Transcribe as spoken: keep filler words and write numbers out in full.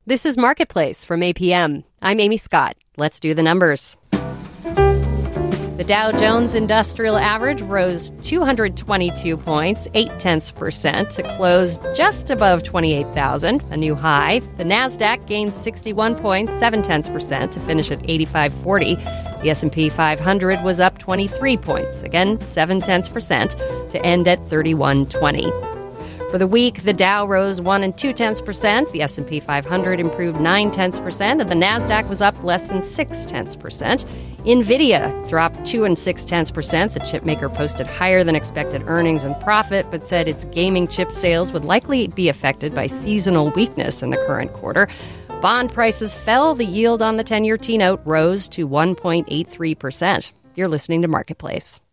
This is Marketplace from A P M. I'm Amy Scott. Let's do the numbers. The Dow Jones Industrial Average rose two hundred twenty-two points, eight tenths percent, to close just above twenty-eight thousand, a new high. The Nasdaq gained sixty-one points, seven tenths percent, to finish at eighty-five forty. The S and P five hundred was up twenty-three points, again seven tenths percent, to end at thirty-one twenty. For the week, the Dow rose one and two tenths percent, the S and P five hundred improved nine tenths percent, and the Nasdaq was up less than six tenths percent. Nvidia dropped two and six tenths percent. The chipmaker posted higher than expected earnings and profit, but said its gaming chip sales would likely be affected by seasonal weakness in the current quarter. Bond prices fell. The yield on the ten-year T-note rose to one point eight three percent. You're listening to Marketplace.